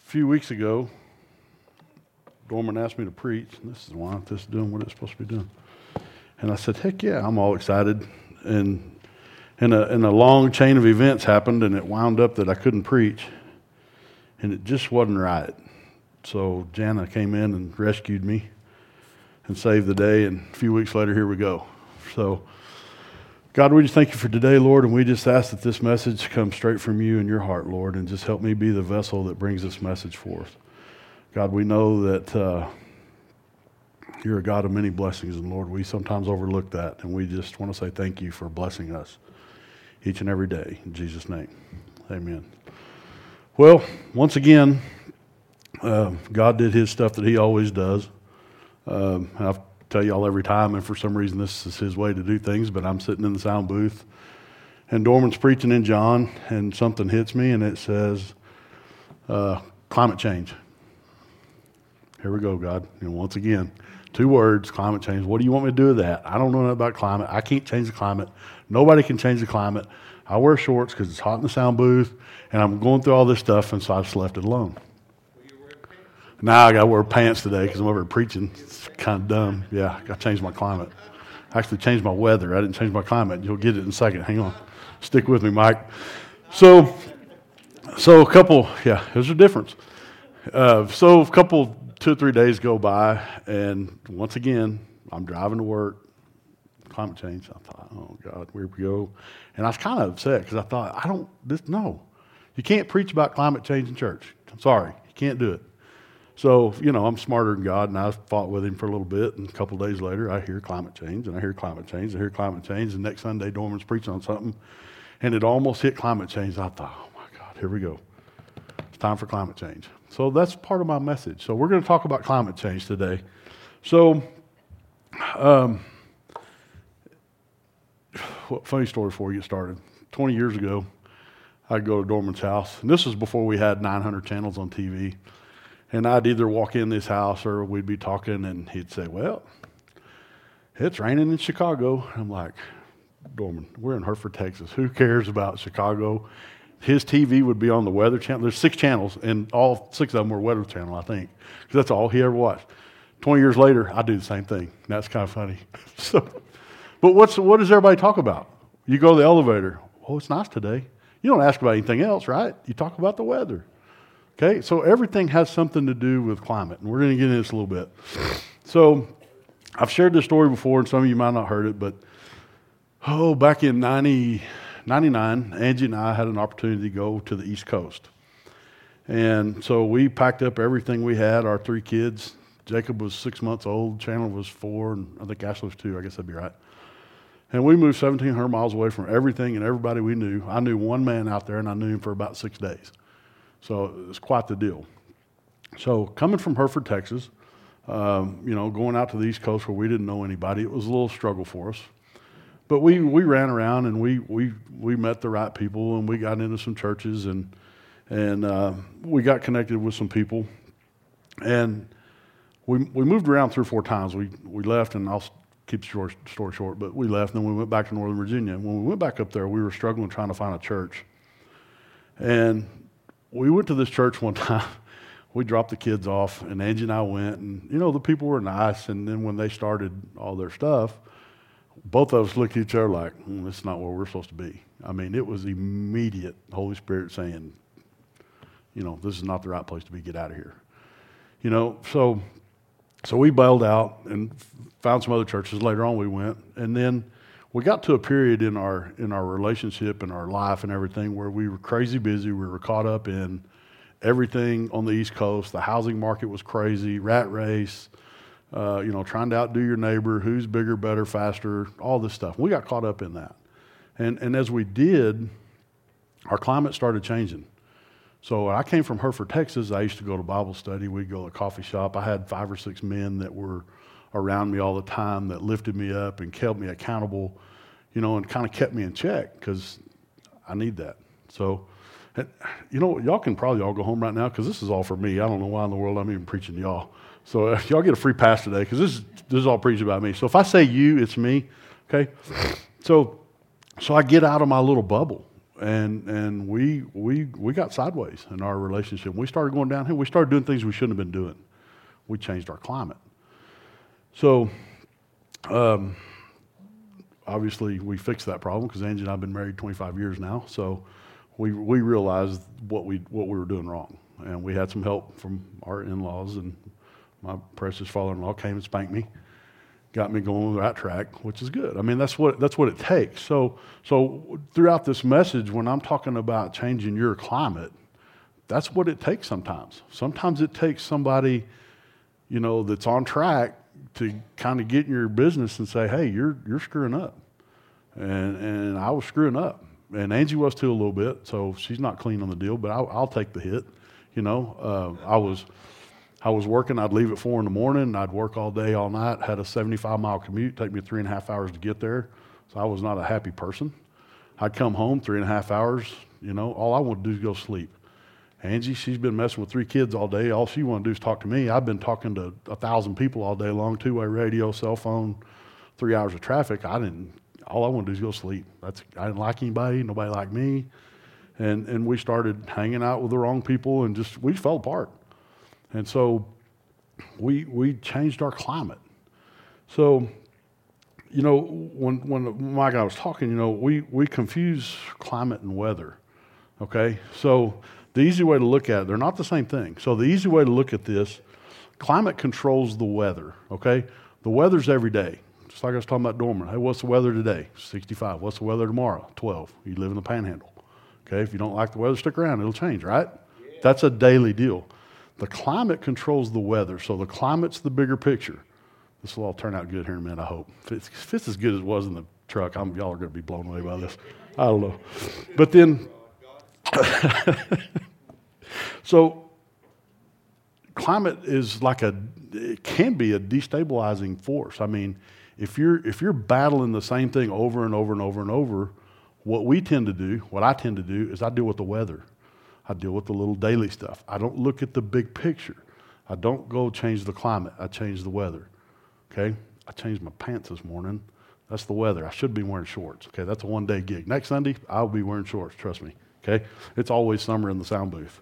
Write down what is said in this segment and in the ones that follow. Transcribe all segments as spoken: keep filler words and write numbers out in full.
few weeks ago, Dorman asked me to preach, and this is why this is doing what it's supposed to be doing. And I said, heck yeah, I'm all excited. And, and, a, and a long chain of events happened, and it wound up that I couldn't preach. And it just wasn't right. So Jana came in and rescued me and saved the day, and a few weeks later, here we go. So, God, we just thank you for today, Lord, and we just ask that this message comes straight from you and your heart, Lord, and just help me be the vessel that brings this message forth. God, we know that uh, you're a God of many blessings, and Lord, we sometimes overlook that, and we just want to say thank you for blessing us each and every day. In Jesus' name, amen. Well, once again, uh, God did his stuff that he always does. Um, I've tell y'all every time, and for some reason this is his way to do things, but I'm sitting in the sound booth, and Dorman's preaching in John, and something hits me, and it says, uh, climate change. Here we go, God. And once again, two words, climate change. What do you want me to do with that? I don't know nothing about climate. I can't change the climate. Nobody can change the climate. I wear shorts because it's hot in the sound booth, and I'm going through all this stuff, and so I just left it alone. Now I got to wear pants today because I'm over here preaching. It's kind of dumb. Yeah, I got to change my climate. I actually changed my weather. I didn't change my climate. You'll get it in a second. Hang on. Stick with me, Mike. So, so a couple, yeah, there's a difference. Uh, so a couple, two or three days go by, and once again, I'm driving to work. Climate change. I thought, oh, God, where we go? And I was kind of upset because I thought, I don't, this, no. You can't preach about climate change in church. I'm sorry. You can't do it. So, you know, I'm smarter than God, and I fought with him for a little bit, and a couple of days later, I hear climate change, and I hear climate change, I hear climate change, and next Sunday, Dorman's preaching on something, and it almost hit climate change. I thought, oh, my God, here we go. It's time for climate change. So that's part of my message. So we're going to talk about climate change today. So, um, funny story before we get started. twenty years ago, I'd go to Dorman's house, and this was before we had nine hundred channels on T V. And I'd either walk in this house or we'd be talking, and he'd say, well, it's raining in Chicago. I'm like, Dorman, we're in Hereford, Texas. Who cares about Chicago? His T V would be on the Weather Channel. There's six channels, and all six of them were Weather Channel, I think, because that's all he ever watched. twenty years later, I do the same thing. That's kind of funny. So, but what's what does everybody talk about? You go to the elevator. Oh, it's nice today. You don't ask about anything else, right? You talk about the weather. Okay, so everything has something to do with climate, and we're going to get into this a little bit. So I've shared this story before, and some of you might not have heard it, but oh, back in ninety, ninety-nine, Angie and I had an opportunity to go to the East Coast. And so we packed up everything we had, our three kids. Jacob was six months old, Chandler was four, and I think Ashley was two, I guess that'd be right. And we moved seventeen hundred miles away from everything and everybody we knew. I knew one man out there, and I knew him for about six days. So it was quite the deal. So coming from Hereford, Texas, um, you know, going out to the East Coast where we didn't know anybody, it was a little struggle for us. But we, we ran around, and we, we, we met the right people, and we got into some churches, and and uh, we got connected with some people. And we we moved around three or four times. We we left, and I'll keep the short, story short, but we left, and then we went back to Northern Virginia. When we went back up there, we were struggling trying to find a church. And we went to this church one time. We dropped the kids off, and Angie and I went, and, you know, the people were nice, and then when they started all their stuff, both of us looked at each other like, mm, this is not where we're supposed to be. I mean, it was immediate Holy Spirit saying, you know, this is not the right place to be. Get out of here. You know, so so we bailed out and found some other churches. Later on we went, and then we got to a period in our in our relationship and our life and everything where we were crazy busy. We were caught up in everything on the East Coast. The housing market was crazy, rat race, uh, you know, trying to outdo your neighbor, who's bigger, better, faster, all this stuff. We got caught up in that. And and as we did, our climate started changing. So I came from Hereford, Texas. I used to go to Bible study. We'd go to a coffee shop. I had five or six men that were around me all the time that lifted me up and kept me accountable, you know, and kind of kept me in check because I need that. So, you know, y'all can probably all go home right now because this is all for me. I don't know why in the world I'm even preaching to y'all. So uh, y'all get a free pass today because this, this is all preached about me. So if I say you, it's me, okay? So, so I get out of my little bubble. and and we we we got sideways in our relationship. We started going downhill. We started doing things we shouldn't have been doing. We changed our climate. So, um, obviously, we fixed that problem because Angie and I have been married twenty-five years now. So, we we realized what we what we were doing wrong, and we had some help from our in-laws, and my precious father-in-law came and spanked me, got me going on the right track, which is good. I mean, that's what that's what it takes. So, so throughout this message, when I'm talking about changing your climate, that's what it takes sometimes. Sometimes it takes somebody, you know, that's on track to kind of get in your business and say, hey, you're you're screwing up. And and I was screwing up. And Angie was too a little bit, so she's not clean on the deal, but I'll, I'll take the hit. You know, uh, I was I was working. I'd leave at four in the morning, and I'd work all day, all night, had a seventy-five mile commute, take me three and a half hours to get there. So I was not a happy person. I'd come home three and a half hours, you know, all I wanted to do is go sleep. Angie, she's been messing with three kids all day. All she wanted to do is talk to me. I've been talking to a thousand people all day long, two-way radio, cell phone, three hours of traffic. I didn't, all I wanted to do is go sleep. That's, I didn't like anybody, nobody liked me. And and we started hanging out with the wrong people and just, we fell apart. And so we we changed our climate. So, you know, when when Mike and I was talking, you know, we, we confuse climate and weather, okay? So the easy way to look at it, they're not the same thing. So the easy way to look at this, climate controls the weather, okay? The weather's every day. Just like I was talking about Dorman. Hey, what's the weather today? sixty-five. What's the weather tomorrow? twelve. You live in the Panhandle. Okay, if you don't like the weather, stick around. It'll change, right? Yeah. That's a daily deal. The climate controls the weather, so the climate's the bigger picture. This will all turn out good here in a minute, I hope. If it's, if it's as good as it was in the truck, I'm, y'all are going to be blown away by this. I don't know. But then, so climate is like a, it can be a destabilizing force. I mean, if you're if you're battling the same thing over and over and over and over, what we tend to do, what I tend to do, is I deal with the weather. I deal with the little daily stuff. I don't look at the big picture. I don't go change the climate. I change the weather. Okay? I changed my pants this morning. That's the weather. I should be wearing shorts. Okay? That's a one-day gig. Next Sunday, I'll be wearing shorts. Trust me. Okay? It's always summer in the sound booth.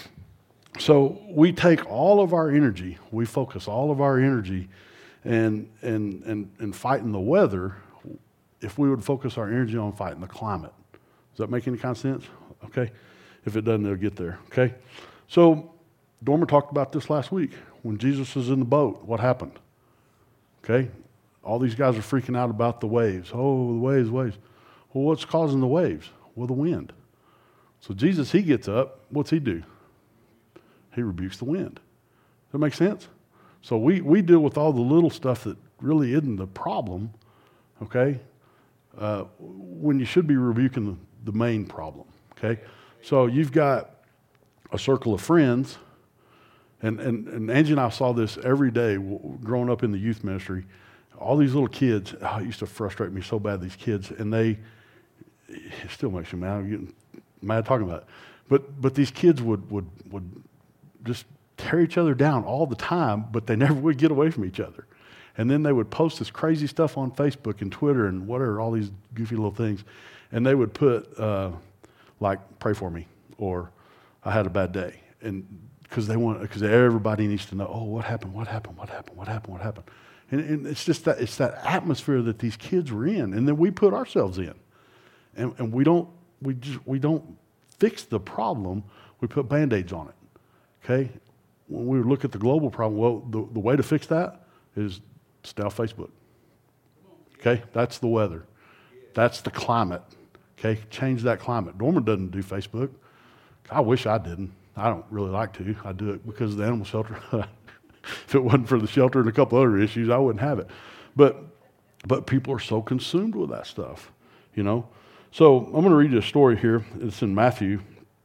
So we take all of our energy, we focus all of our energy and and and and fighting the weather if we would focus our energy on fighting the climate. Does that make any kind of sense? Okay? If it doesn't, it'll get there. Okay? So Dormer talked about this last week. When Jesus was in the boat, what happened? Okay? All these guys are freaking out about the waves. Oh, the waves, waves. Well, what's causing the waves? Well, the wind. So Jesus, he gets up. What's he do? He rebukes the wind. Does that make sense? So we, we deal with all the little stuff that really isn't the problem, okay, uh, when you should be rebuking the, the main problem, okay? So you've got a circle of friends, and, and, and Angie and I saw this every day growing up in the youth ministry. All these little kids, oh, it used to frustrate me so bad, these kids, and they, it still makes me mad. I'm getting mad talking about it. But, but these kids would, would, would just tear each other down all the time, but they never would get away from each other. And then they would post this crazy stuff on Facebook and Twitter and whatever, all these goofy little things. And they would put, uh, like, pray for me, or I had a bad day. And because they want, because everybody needs to know, oh, what happened, what happened, what happened, what happened, what happened. And, and it's just that, it's that atmosphere that these kids were in, and then we put ourselves in. And, and we don't, we just, we don't fix the problem, we put Band-Aids on it. Okay? When we look at the global problem, well, the, the way to fix that is stay off Facebook. Okay? That's the weather. That's the climate. Okay? Change that climate. Dorman doesn't do Facebook. I wish I didn't. I don't really like to. I do it because of the animal shelter. If it wasn't for the shelter and a couple other issues, I wouldn't have it. But but people are so consumed with that stuff, you know? So I'm going to read you a story here. It's in Matthew.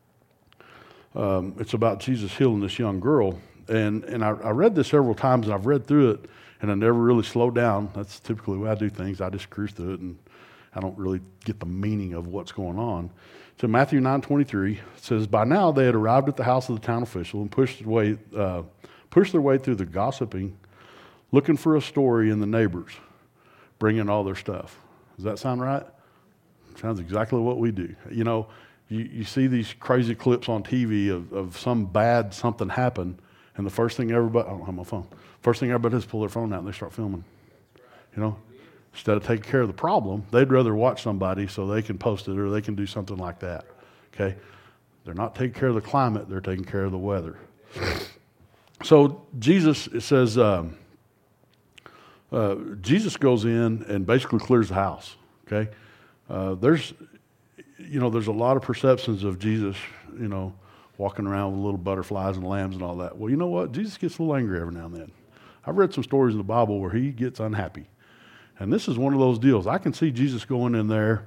Um, it's about Jesus healing this young girl. And and I, I read this several times, and I've read through it, and I never really slowed down. That's typically the way I do things. I just cruise through it, and I don't really get the meaning of what's going on. So Matthew nine twenty-three says, by now they had arrived at the house of the town official and pushed their way, uh, pushed their way through the gossiping, looking for a story in the neighbors, bringing all their stuff. Does that sound right? Sounds exactly what we do. You know, you, you see these crazy clips on T V of, of some bad something happen, and the first thing everybody, I don't have my phone, first thing everybody does is pull their phone out and they start filming. You know, instead of taking care of the problem, they'd rather watch somebody so they can post it or they can do something like that. Okay? They're not taking care of the climate, they're taking care of the weather. So Jesus, it says, um, uh, Jesus goes in and basically clears the house. Okay? Uh, there's, you know, there's a lot of perceptions of Jesus, you know, walking around with little butterflies and lambs and all that. Well, you know what? Jesus gets a little angry every now and then. I've read some stories in the Bible where he gets unhappy. And this is one of those deals. I can see Jesus going in there.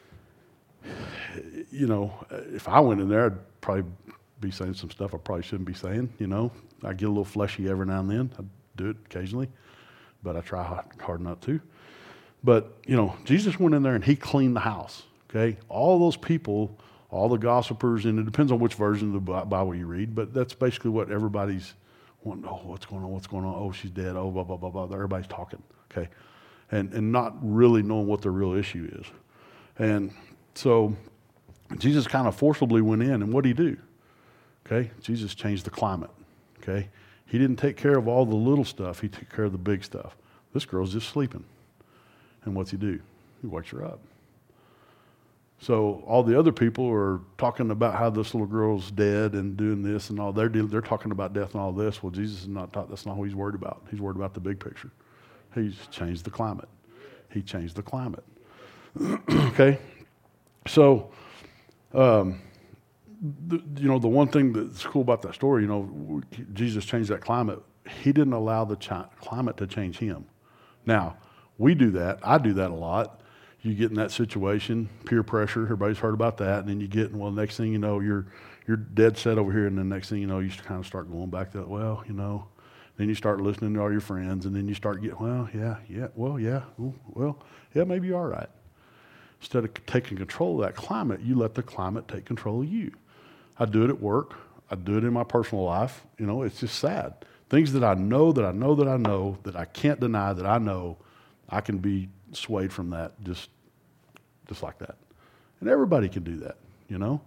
You know, if I went in there, I'd probably be saying some stuff I probably shouldn't be saying, you know. I get a little fleshy every now and then. I do it occasionally, but I try hard, hard not to. But, you know, Jesus went in there and he cleaned the house, okay? All those people, all the gossipers, and it depends on which version of the Bible you read, but that's basically what everybody's wanting. Oh, what's going on? What's going on? Oh, she's dead. Oh, blah, blah, blah, blah. Everybody's talking, okay? And and not really knowing what the real issue is. And so Jesus kind of forcibly went in, and what did he do? Okay, Jesus changed the climate, okay? He didn't take care of all the little stuff. He took care of the big stuff. This girl's just sleeping. And what's he do? He wakes her up. So all the other people are talking about how this little girl's dead and doing this and all. They're, they're talking about death and all this. Well, Jesus is not taught. That's not what he's worried about. He's worried about the big picture. He's changed the climate. He changed the climate. Okay? So, um, the, you know, the one thing that's cool about that story, you know, Jesus changed that climate. He didn't allow the chi- climate to change him. Now, we do that. I do that a lot. You get in that situation, peer pressure, everybody's heard about that, and then you get, well, the next thing you know, you're you're dead set over here, and then the next thing you know, you kind of start going back to, well, you know, then you start listening to all your friends, and then you start getting, well, yeah, yeah, well, yeah, ooh, well, yeah, maybe you are right. Instead of taking control of that climate, you let the climate take control of you. I do it at work. I do it in my personal life. You know, it's just sad. Things that I know, that I know, that I know, that I can't deny, that I know, I can be swayed from that just just like that. And everybody can do that, you know?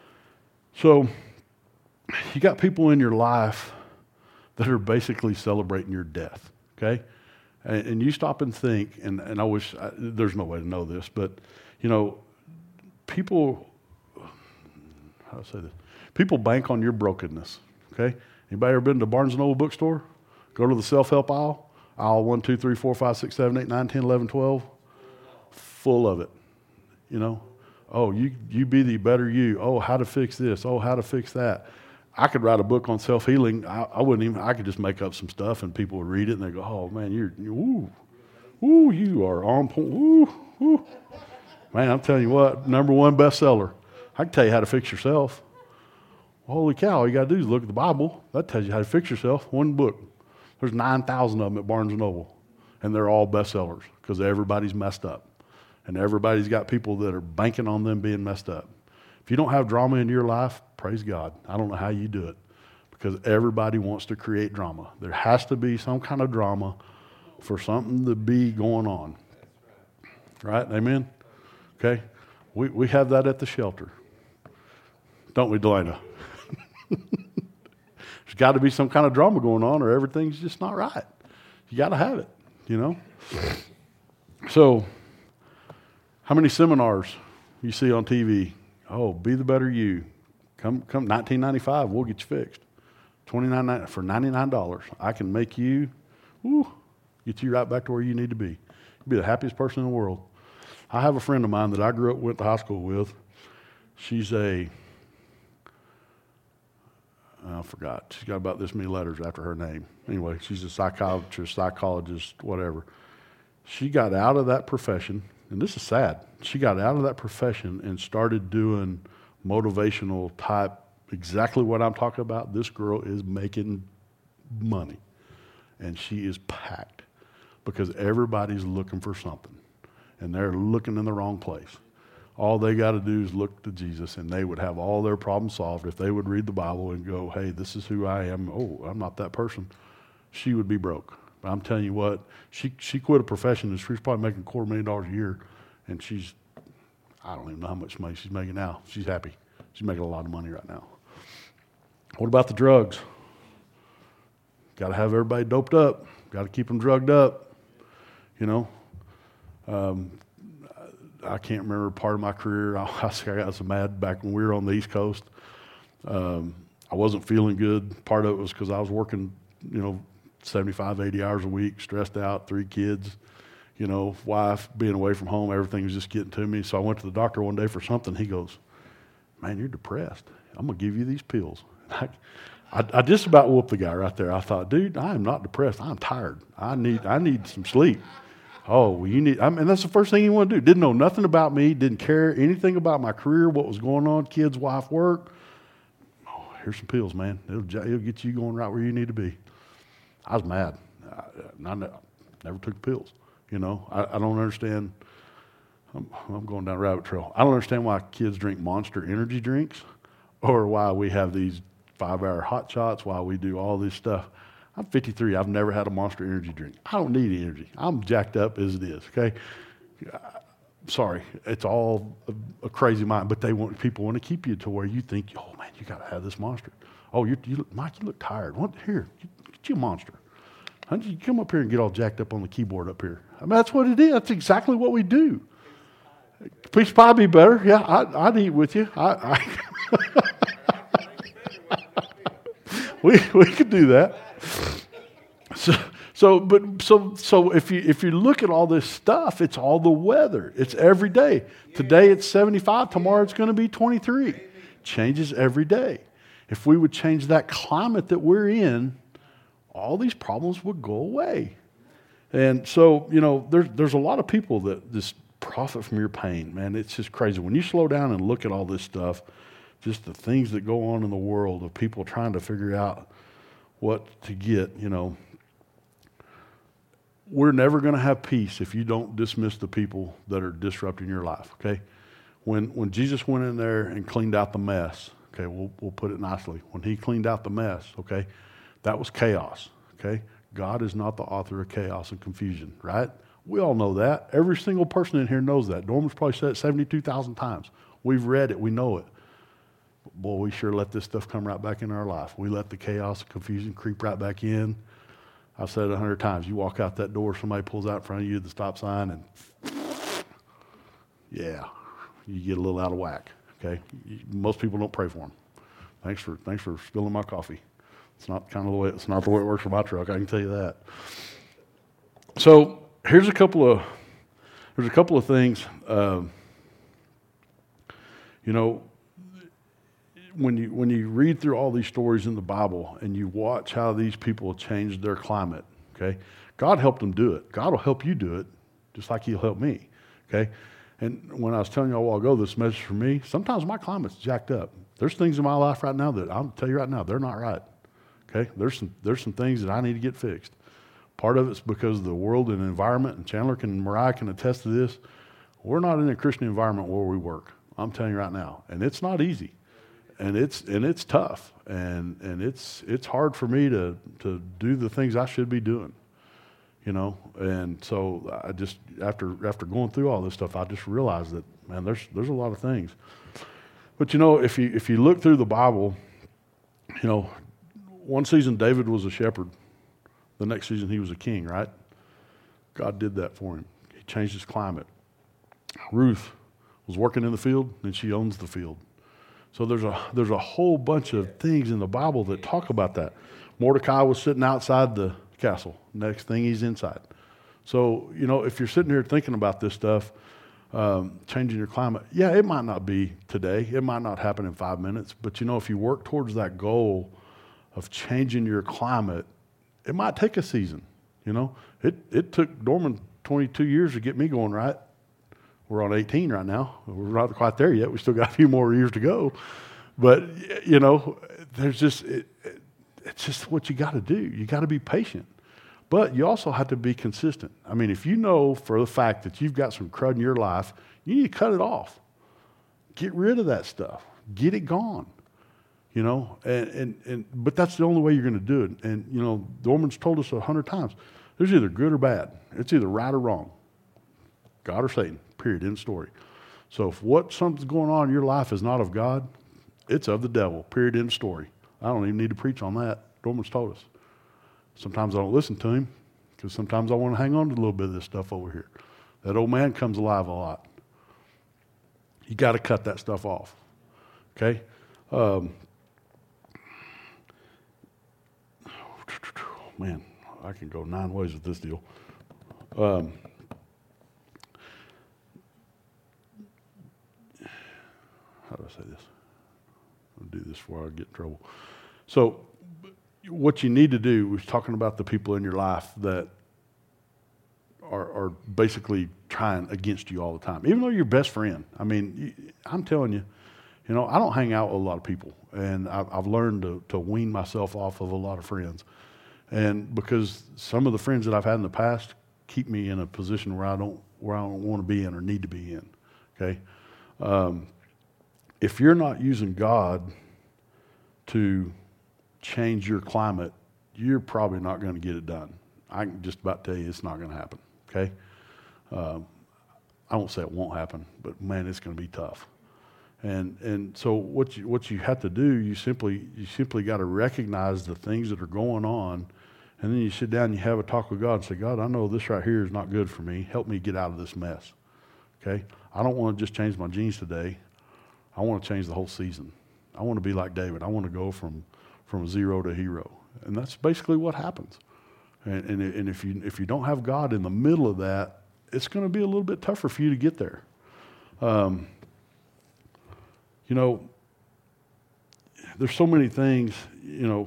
So you got people in your life that are basically celebrating your death, okay? And, and you stop and think, and, and I wish, I, there's no way to know this, but, you know, people, how do I say this? People bank on your brokenness, okay? Anybody ever been to Barnes and Noble bookstore? Go to the self-help aisle, aisle one, two, three, four, five, six, seven, eight, nine, ten, eleven, twelve, full of it. You know, oh, you you be the better you. Oh, how to fix this. Oh, how to fix that. I could write a book on self-healing. I, I wouldn't even, I could just make up some stuff and people would read it and they go, oh, man, you're, you, ooh, ooh, you are on point. Ooh, ooh. Man, I'm telling you what, number one bestseller. I can tell you how to fix yourself. Well, holy cow, all you got to do is look at the Bible. That tells you how to fix yourself. One book. There's nine thousand of them at Barnes and Noble, and they're all bestsellers because everybody's messed up. And everybody's got people that are banking on them being messed up. If you don't have drama in your life, praise God. I don't know how you do it because everybody wants to create drama. There has to be some kind of drama for something to be going on. Right? Amen? Okay? We we have that at the shelter. Don't we, Delana? There's got to be some kind of drama going on or everything's just not right. You got to have it, you know? So, how many seminars you see on T V? Oh, be the better you. Come, come, nineteen ninety-five, we'll get you fixed. twenty-nine for ninety-nine dollars. I can make you, whoo, get you right back to where you need to be. You'll be the happiest person in the world. I have a friend of mine that I grew up, went to high school with. She's a, I forgot. She's got about this many letters after her name. Anyway, she's a psychiatrist, psychologist, whatever. She got out of that profession. And this is sad. She got out of that profession and started doing motivational type, exactly what I'm talking about. This girl is making money. And she is packed because everybody's looking for something. And they're looking in the wrong place. All they got to do is look to Jesus and they would have all their problems solved if they would read the Bible and go, hey, this is who I am. Oh, I'm not that person. She would be broke. But I'm telling you what, she she quit a profession and she's probably making a quarter million dollars a year, and she's, I don't even know how much money she's making now. She's happy. She's making a lot of money right now. What about the drugs? Got to have everybody doped up. Got to keep them drugged up. You know, um, I can't remember part of my career. I, I got so mad back when we were on the East Coast. Um, I wasn't feeling good. Part of it was because I was working, you know, seventy-five, eighty hours a week, stressed out, three kids, you know, wife, being away from home, everything was just getting to me. So I went to the doctor one day for something. He goes, man, you're depressed. I'm going to give you these pills. I, I, I just about whooped the guy right there. I thought, dude, I am not depressed. I'm tired. I need I need some sleep. Oh, well, you need, I mean, that's the first thing you want to do. Didn't know nothing about me, didn't care anything about my career, what was going on, kids, wife, work. Oh, here's some pills, man. It'll, it'll get you going right where you need to be. I was mad. I, I never took pills. You know, I, I don't understand. I'm, I'm going down a rabbit trail. I don't understand why kids drink Monster energy drinks or why we have these five-hour hot shots, why we do all this stuff. I'm fifty-three. I've never had a Monster energy drink. I don't need energy. I'm jacked up as it is, okay? Sorry. It's all a, a crazy mind, but they want people want to keep you to where you think, oh, man, you got to have this Monster. Oh, you, you look, Mike, you look tired. What? Here, get you a Monster. How did you come up here and get all jacked up on the keyboard up here? I mean, that's what it is. That's exactly what we do. Piece of pie be better. Yeah, I, I'd eat with you. I, I we we could do that. So so but so so if you if you look at all this stuff, it's all the weather. It's every day. Today it's seventy-five. Tomorrow it's going to be twenty-three. Changes every day. If we would change that climate that we're in, all these problems would go away. And so, you know, there's there's a lot of people that just profit from your pain, man. It's just crazy. When you slow down and look at all this stuff, just the things that go on in the world of people trying to figure out what to get, you know, we're never going to have peace if you don't dismiss the people that are disrupting your life, okay? When when Jesus went in there and cleaned out the mess, okay, we'll we'll put it nicely. When he cleaned out the mess, okay, that was chaos, okay? God is not the author of chaos and confusion, right? We all know that. Every single person in here knows that. Norman's probably said it seventy-two thousand times. We've read it. We know it. Boy, we sure let this stuff come right back in our life. We let the chaos and confusion creep right back in. I've said it a hundred times. You walk out that door, somebody pulls out in front of you at the stop sign, and yeah, you get a little out of whack, okay? You, most people don't pray for them. Thanks for, thanks for spilling my coffee. It's not kind of the way, it's not the way it works for my truck, I can tell you that. So here's a couple of, there's a couple of things, uh, you know, when you when you read through all these stories in the Bible and you watch how these people changed their climate, okay, God helped them do it. God will help you do it, just like He'll help me, okay. And when I was telling you a while ago, this message for me, sometimes my climate's jacked up. There's things in my life right now that I'll tell you right now, they're not right, okay. There's some there's some things that I need to get fixed. Part of it's because of the world and environment, and Chandler can, Mariah can attest to this. We're not in a Christian environment where we work. I'm telling you right now, and it's not easy. And it's and it's tough, and and it's it's hard for me to to do the things I should be doing, you know. And so I just after after going through all this stuff, I just realized that, man, there's there's a lot of things. But you know, if you if you look through the Bible, you know, one season David was a shepherd, the next season he was a king, right? God did that for him. He changed his climate. Ruth was working in the field, and she owns the field. So there's a there's a whole bunch of things in the Bible that talk about that. Mordecai was sitting outside the castle. Next thing, he's inside. So, you know, if you're sitting here thinking about this stuff, um, changing your climate, yeah, it might not be today. It might not happen in five minutes. But, you know, if you work towards that goal of changing your climate, it might take a season, you know. It it took Norman twenty-two years to get me going right. We're on eighteen right now. We're not quite there yet. We still got a few more years to go. But, you know, there's just, it, it, it's just what you got to do. You got to be patient. But you also have to be consistent. I mean, if you know for the fact that you've got some crud in your life, you need to cut it off. Get rid of that stuff. Get it gone. You know, and, and, and but that's the only way you're going to do it. And, you know, Norman's told us a hundred times, there's either good or bad. It's either right or wrong. God or Satan, period, end story. So if what something's going on in your life is not of God, it's of the devil, period, end of story. I don't even need to preach on that. Dorman's told us. Sometimes I don't listen to him because sometimes I want to hang on to a little bit of this stuff over here. That old man comes alive a lot. You got to cut that stuff off. Okay? Um, man, I can go nine ways with this deal. Um, how do I say this? I'll do this before I get in trouble. So, what you need to do, we're talking about the people in your life that are, are basically trying against you all the time, even though you're your best friend. I mean, you, I'm telling you, you know, I don't hang out with a lot of people, and I've, I've learned to, to wean myself off of a lot of friends. And because some of the friends that I've had in the past keep me in a position where I don't where I don't want to be in or need to be in. Okay, um, if you're not using God to change your climate, you're probably not going to get it done. I can just about tell you it's not going to happen. Okay, um, I won't say it won't happen, but man, it's going to be tough. And and so what you what you have to do, you simply you simply got to recognize the things that are going on, and then you sit down and you have a talk with God and say, God, I know this right here is not good for me. Help me get out of this mess. Okay, I don't want to just change my jeans today. I want to change the whole season. I want to be like David. I want to go from from zero to hero, and that's basically what happens. And and, and if you if you don't have God in the middle of that, it's going to be a little bit tougher for you to get there. Um, You know, there's so many things, you know.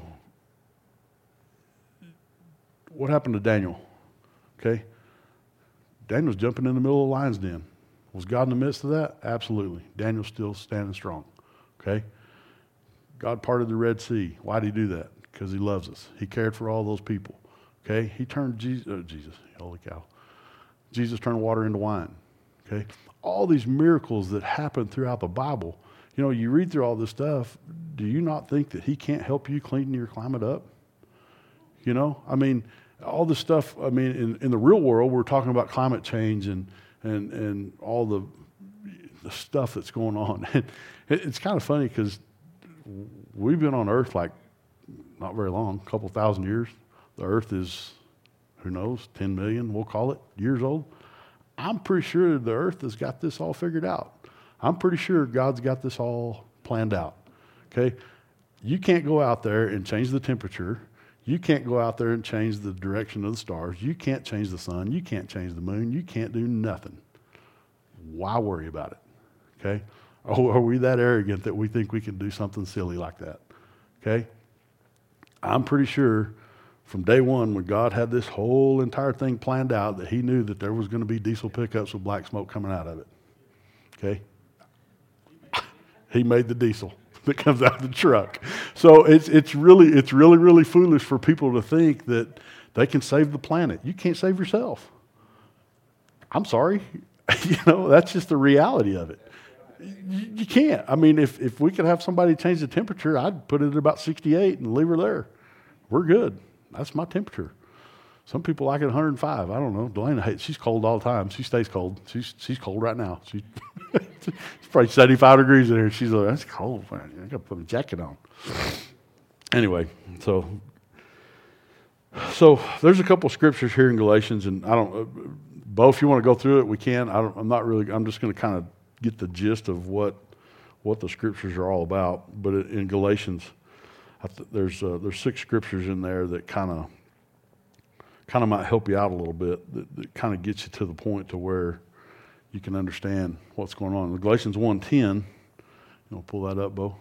What happened to Daniel? Okay. Daniel's jumping in the middle of the lion's den. Was God in the midst of that? Absolutely. Daniel's still standing strong. Okay. God parted the Red Sea. Why did he do that? Because he loves us. He cared for all those people. Okay. He turned Jesus, oh, Jesus, holy cow. Jesus turned water into wine. Okay. All these miracles that happen throughout the Bible. You know, you read through all this stuff, do you not think that he can't help you clean your climate up? You know, I mean, all this stuff, I mean, in, in the real world, we're talking about climate change and and, and all the, the stuff that's going on. And it, it's kind of funny because we've been on Earth like not very long, a couple thousand years. The Earth is, who knows, ten million, we'll call it, years old. I'm pretty sure the Earth has got this all figured out. I'm pretty sure God's got this all planned out, okay? You can't go out there and change the temperature. You can't go out there and change the direction of the stars. You can't change the sun. You can't change the moon. You can't do nothing. Why worry about it, okay? Or are we that arrogant that we think we can do something silly like that, okay? I'm pretty sure from day one when God had this whole entire thing planned out that he knew that there was going to be diesel pickups with black smoke coming out of it, okay? He made the diesel that comes out of the truck. So it's it's really it's really really foolish for people to think that they can save the planet. You can't save yourself. I'm sorry. You know, that's just the reality of it. You, you can't. I mean, if if we could have somebody change the temperature, I'd put it at about sixty-eight and leave her there. We're good. That's my temperature. Some people like it one hundred five. I don't know. Delana hates. She's cold all the time. She stays cold. She's she's cold right now. She, it's probably seventy-five degrees in here. She's like, that's cold. I got to put a jacket on. Anyway, so so there's a couple scriptures here in Galatians, and I don't. Uh, Bo, if you want to go through it, we can. I don't, I'm not really. I'm just going to kind of get the gist of what what the scriptures are all about. But in Galatians, I th- there's uh, there's six scriptures in there that kind of. kind of might help you out a little bit, that, that kind of gets you to the point to where you can understand what's going on. In Galatians one ten, you want to pull that up, Bo?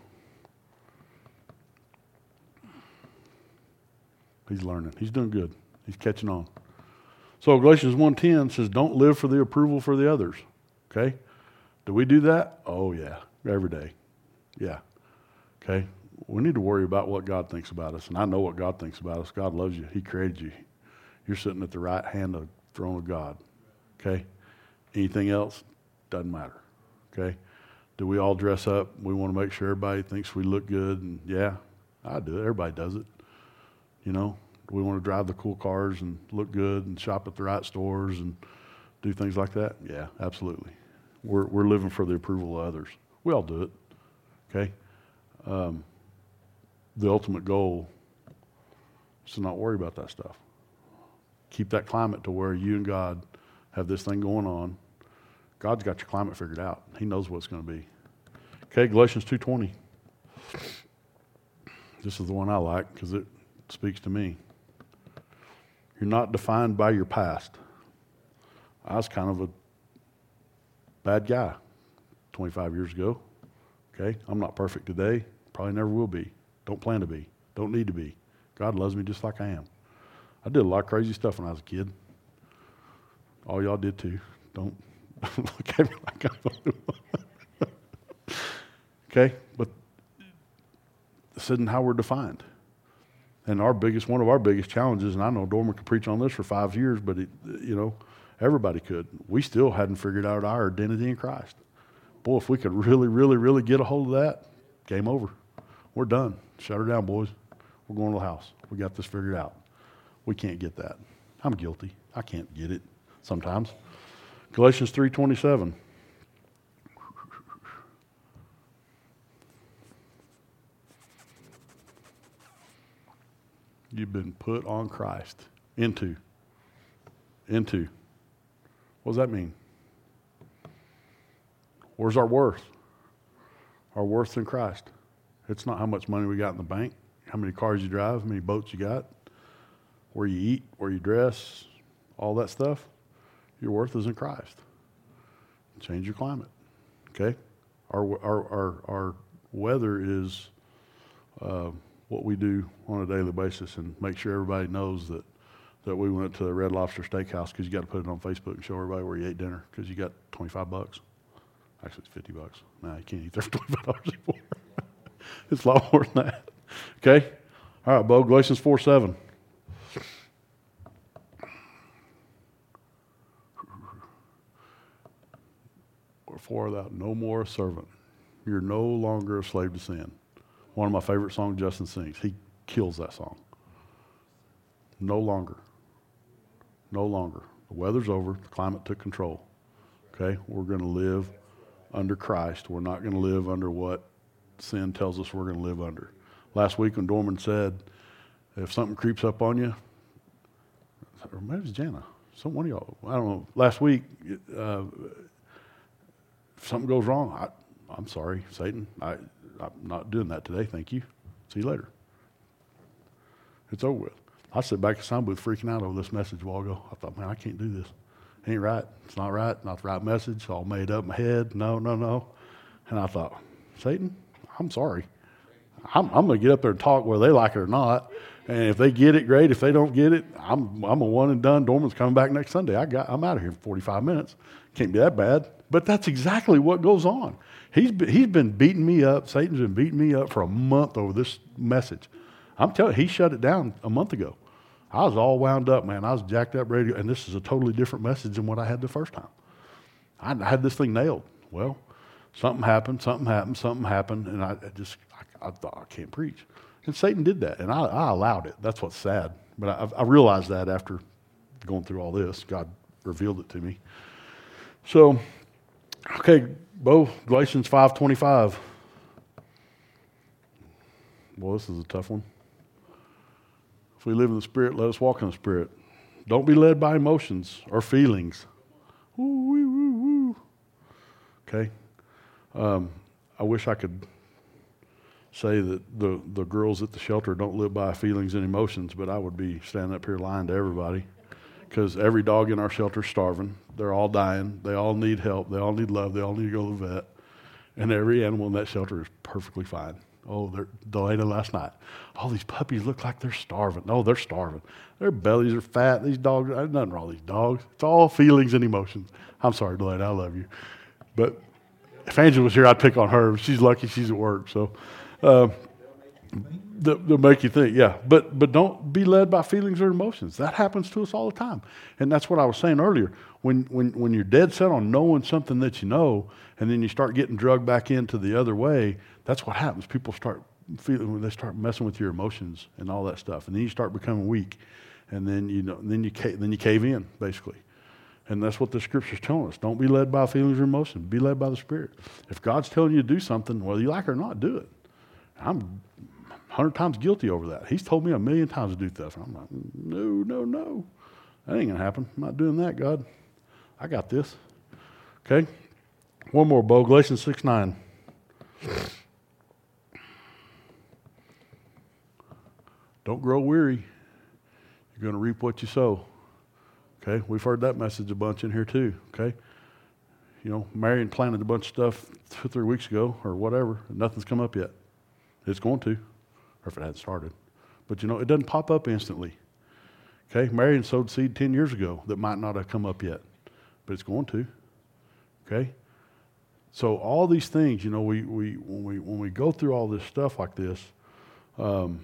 He's learning. He's doing good. He's catching on. So Galatians one ten says, don't live for the approval for the others. Okay? Do we do that? Oh, yeah. Every day. Yeah. Okay? We need to worry about what God thinks about us. And I know what God thinks about us. God loves you. He created you. You're sitting at the right hand of the throne of God, okay? Anything else, doesn't matter, okay? Do we all dress up? We want to make sure everybody thinks we look good, and yeah, I do it. Everybody does it, you know? Do we want to drive the cool cars and look good and shop at the right stores and do things like that? Yeah, absolutely. We're, we're living for the approval of others. We all do it, okay? Um, the ultimate goal is to not worry about that stuff. Keep that climate to where you and God have this thing going on. God's got your climate figured out. He knows what it's going to be. Okay, Galatians two twenty. This is the one I like because it speaks to me. You're not defined by your past. I was kind of a bad guy twenty-five years ago. Okay, I'm not perfect today. Probably never will be. Don't plan to be. Don't need to be. God loves me just like I am. I did a lot of crazy stuff when I was a kid. All y'all did too. Don't look at me like I'm the only one. Okay, but this isn't how we're defined. And our biggest, one of our biggest challenges, and I know Dorman could preach on this for five years, but it, you know, everybody could. We still hadn't figured out our identity in Christ. Boy, if we could really, really, really get a hold of that, game over. We're done. Shut her down, boys. We're going to the house. We got this figured out. We can't get that. I'm guilty. I can't get it sometimes. Galatians three twenty-seven. You've been put on Christ. Into. Into. What does that mean? Where's our worth? Our worth in Christ. It's not how much money we got in the bank, how many cars you drive, how many boats you got, where you eat, where you dress, all that stuff. Your worth is in Christ. Change your climate. Okay? Our our our, our weather is uh, what we do on a daily basis, and make sure everybody knows that that we went to the Red Lobster Steakhouse, because you got to put it on Facebook and show everybody where you ate dinner, because you got twenty-five bucks. Actually, it's fifty bucks. No, you can't eat there for twenty-five dollars anymore. It's a lot more than that. Okay? All right, Bo, Galatians four seven. Wherefore thou no more a servant. You're no longer a slave to sin. One of my favorite songs Justin sings. He kills that song. No longer. No longer. The weather's over. The climate took control. Okay? We're going to live under Christ. We're not going to live under what sin tells us we're going to live under. Last week when Dorman said, if something creeps up on you, or maybe it's Jana, some one of y'all, I don't know. Last week, uh, if something goes wrong, I, I'm sorry, Satan. I, I'm not doing that today. Thank you. See you later. It's over with. I sit back at the sound booth freaking out over this message a while ago. I thought, man, I can't do this. It ain't right. It's not right. Not the right message. All made up in my head. No, no, no. And I thought, Satan, I'm sorry. I'm, I'm going to get up there and talk whether they like it or not. And if they get it, great. If they don't get it, I'm I'm a one and done. Dorman's coming back next Sunday. I got I'm out of here in forty-five minutes. Can't be that bad. But that's exactly what goes on. He's been, he's been beating me up. Satan's been beating me up for a month over this message. I'm telling you, he shut it down a month ago. I was all wound up, man. I was jacked up, ready to go, and this is a totally different message than what I had the first time. I, I had this thing nailed. Well, something happened, something happened, something happened, and I, I just, I, I thought, I can't preach. And Satan did that, and I, I allowed it. That's what's sad. But I, I realized that after going through all this, God revealed it to me. So, okay, Bo, Galatians five twenty-five. Well, this is a tough one. If we live in the Spirit, let us walk in the Spirit. Don't be led by emotions or feelings. Woo, woo, woo, woo. Okay? Um, I wish I could say that the, the girls at the shelter don't live by feelings and emotions, but I would be standing up here lying to everybody, because every dog in our shelter is starving. They're all dying. They all need help. They all need love. They all need to go to the vet. And every animal in that shelter is perfectly fine. Oh, they're Delana last night. All these puppies look like they're starving. No, they're starving. Their bellies are fat. These dogs, there's nothing wrong with these dogs. It's all feelings and emotions. I'm sorry, Delana, I love you. But if Angela was here, I'd pick on her. She's lucky she's at work. So uh, they'll, they'll make you think, yeah. But but don't be led by feelings or emotions. That happens to us all the time. And that's what I was saying earlier. When when when you're dead set on knowing something that you know, and then you start getting drugged back into the other way, that's what happens. People start feeling when they start messing with your emotions and all that stuff, and then you start becoming weak, and then you know, then you ca- then you cave in basically, And that's what the scripture's telling us. Don't be led by feelings or emotions. Be led by the Spirit. If God's telling you to do something, whether you like it or not, do it. I'm a hundred times guilty over that. He's told me a million times to do stuff. I'm like, no, no, no. That ain't going to happen. I'm not doing that, God. I got this. Okay? One more, Bo. Galatians six nine. Don't grow weary. You're going to reap what you sow. Okay? We've heard that message a bunch in here too. Okay? You know, Marion planted a bunch of stuff two, three weeks ago or whatever, and nothing's come up yet. It's going to, or if it hadn't started. But you know, it doesn't pop up instantly. Okay? Marion sowed seed ten years ago that might not have come up yet, but it's going to. Okay? So all these things, you know, we, we when we when we go through all this stuff like this, um,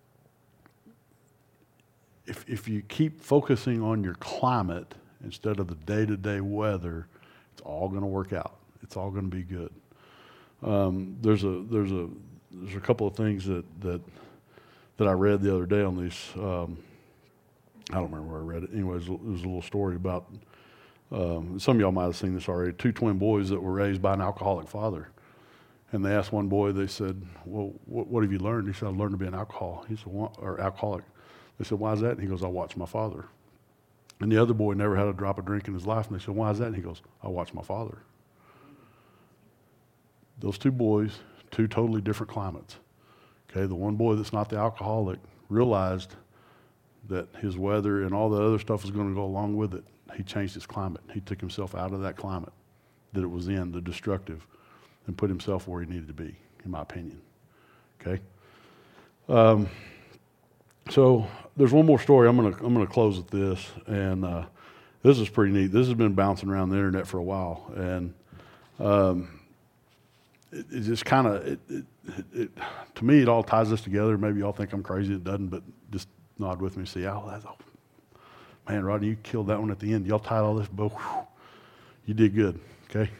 if if you keep focusing on your climate instead of the day-to-day weather, it's all going to work out. It's all going to be good. Um, there's a there's a there's a couple of things that that that I read the other day on these. Um, I don't remember where I read it. Anyways, it was a little story about. Um, some of y'all might have seen this already. Two twin boys that were raised by an alcoholic father, and they asked one boy. They said, "Well, what, what have you learned?" He said, "I learned to be an alcohol." He said, "What?" Or alcoholic. They said, "Why is that?" And he goes, "I watched my father." And the other boy never had a drop of drink in his life. And they said, "Why is that?" And he goes, "I watched my father." Those two boys, two totally different climates. Okay, the one boy that's not the alcoholic realized that his weather and all the other stuff was going to go along with it. He changed his climate. He took himself out of that climate that it was in, the destructive, and put himself where he needed to be, in my opinion. Okay? Um, so there's one more story. I'm gonna I'm gonna close with this, and uh, this is pretty neat. This has been bouncing around the internet for a while, and um, it, it just kind of it, it, it, it to me it all ties this together. Maybe y'all think I'm crazy. It doesn't, but just nod with me and see. Oh, that's all. Man, Rodney, you killed that one at the end. Y'all tied all this bow. You did good. Okay.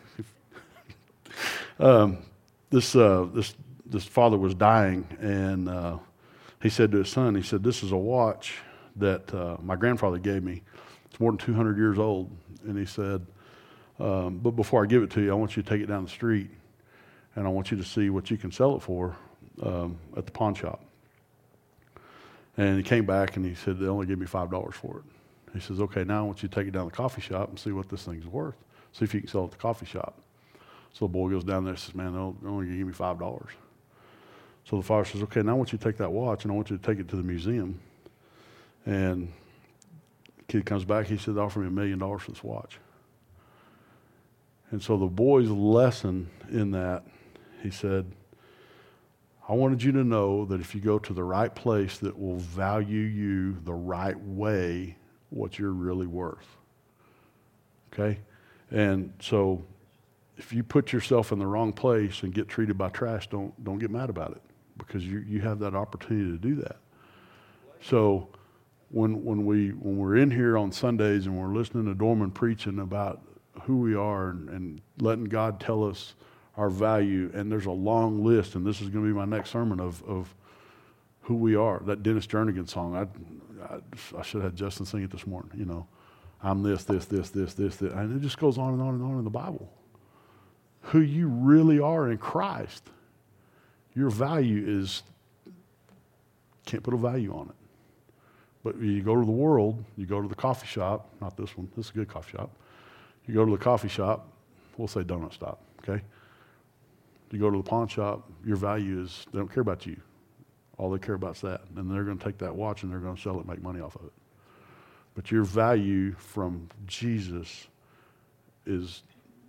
um, this uh, this this father was dying, and uh, he said to his son, he said, "This is a watch that uh, my grandfather gave me. It's more than two hundred years old." And he said, um, "But before I give it to you, I want you to take it down the street, and I want you to see what you can sell it for um, at the pawn shop." And he came back and he said, "They only gave me five dollars for it." He says, "Okay, now I want you to take it down to the coffee shop and see what this thing's worth. See if you can sell it at the coffee shop." So the boy goes down there and says, "Man, they'll only give me five dollars." So the father says, "Okay, now I want you to take that watch and I want you to take it to the museum." And the kid comes back, he said, "They offer me a million dollars for this watch." And so the boy's lesson in that, he said, "I wanted you to know that if you go to the right place that will value you the right way, what you're really worth." Okay? And so if you put yourself in the wrong place and get treated by trash, don't don't get mad about it, because you, you have that opportunity to do that. So when when we when we're in here on Sundays and we're listening to Dorman preaching about who we are and, and letting God tell us our value, and there's a long list, and this is going to be my next sermon of of who we are. That Dennis Jernigan song, I, I, I should have had Justin sing it this morning. You know, I'm this, this, this, this, this, this, and it just goes on and on and on in the Bible. Who you really are in Christ, your value is, can't put a value on it. But you go to the world, you go to the coffee shop, not this one, this is a good coffee shop. You go to the coffee shop, we'll say donut stop, okay? You go to the pawn shop, your value is, they don't care about you. All they care about is that. And they're going to take that watch and they're going to sell it and make money off of it. But your value from Jesus is,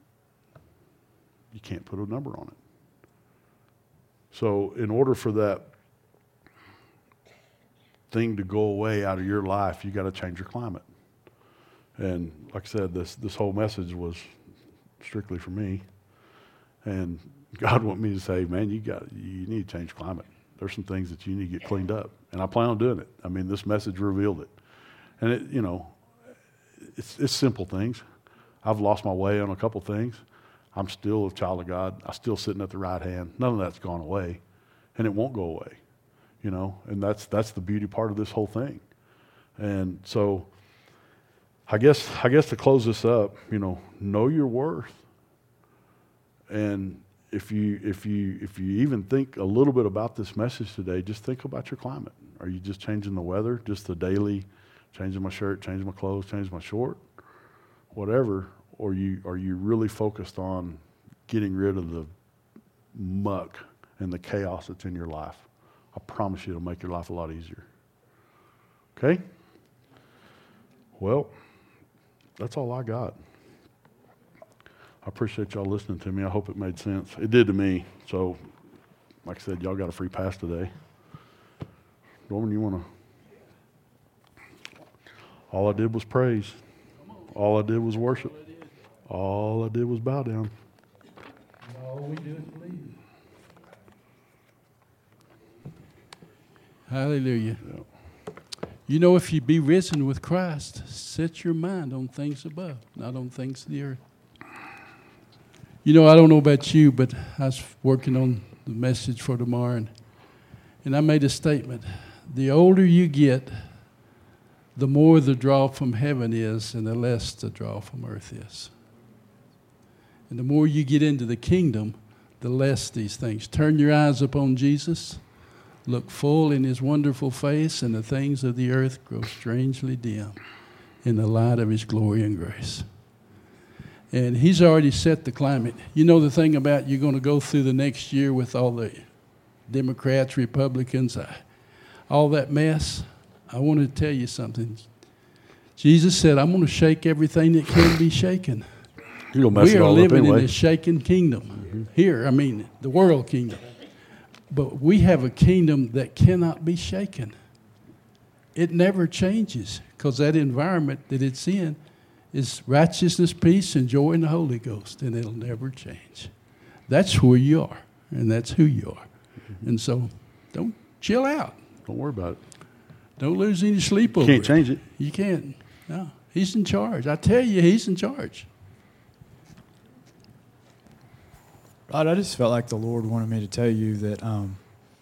you can't put a number on it. So in order for that thing to go away out of your life, you got to change your climate. And like I said, this this whole message was strictly for me. And God wanted me to say, man, you got you need to change climate. There's some things that you need to get cleaned up. And I plan on doing it. I mean, this message revealed it. And it, you know, it's it's simple things. I've lost my way on a couple things. I'm still a child of God. I'm still sitting at the right hand. None of that's gone away. And it won't go away. You know, and that's that's the beauty part of this whole thing. And so I guess I guess to close this up, you know, know your worth. And if you if you if you even think a little bit about this message today, just think about your climate. Are you just changing the weather, just the daily changing my shirt, changing my clothes, changing my short, whatever? Or you are you really focused on getting rid of the muck and the chaos that's in your life? I promise you it'll make your life a lot easier. Okay? Well, that's all I got. I appreciate y'all listening to me. I hope it made sense. It did to me. So, like I said, y'all got a free pass today. Norman, you want to? All I did was praise. All I did was worship. All I did was bow down. All we do is believe. Hallelujah. Yeah. You know, if you be risen with Christ, set your mind on things above, not on things of the earth. You know, I don't know about you, but I was working on the message for tomorrow, and, and I made a statement. The older you get, the more the draw from heaven is, and the less the draw from earth is. And the more you get into the kingdom, the less these things. Turn your eyes upon Jesus. Look full in his wonderful face, and the things of the earth grow strangely dim in the light of his glory and grace. And he's already set the climate. You know the thing about you're going to go through the next year with all the Democrats, Republicans, all that mess? I want to tell you something. Jesus said, I'm going to shake everything that can be shaken. You're gonna mess We it are all living up anyway. in a shaken kingdom. Mm-hmm. Here, I mean, the world kingdom. But we have a kingdom that cannot be shaken. It never changes because that environment that it's in is righteousness, peace, and joy in the Holy Ghost, and it'll never change. That's where you are, and that's who you are. Mm-hmm. And so don't chill out. Don't worry about it. Don't lose any sleep over it. Can't change it. You can't. No, he's in charge. I tell you, he's in charge. Rod, I just felt like the Lord wanted me to tell you that um,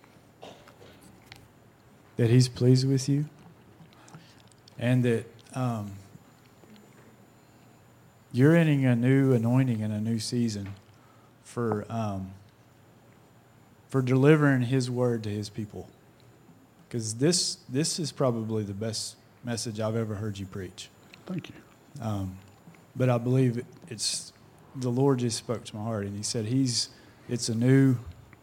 that he's pleased with you, and that um, you're entering a new anointing and a new season for um, for delivering his word to his people. Because this this is probably the best message I've ever heard you preach. Thank you. Um, but I believe it, it's the Lord just spoke to my heart, and he said he's it's a new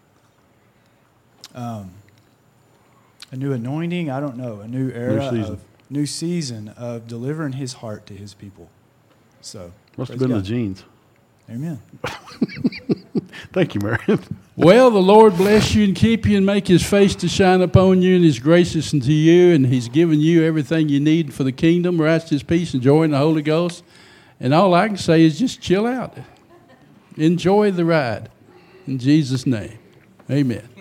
um, a new anointing. I don't know, a new era, New season. of new season of delivering his heart to his people. So Must have praise been God. the genes. Amen. Thank you, Marion. Well, the Lord bless you and keep you and make his face to shine upon you and is gracious unto you, and he's given you everything you need for the kingdom, righteousness, peace, and joy in the Holy Ghost. And all I can say is just chill out. Enjoy the ride. In Jesus' name, amen.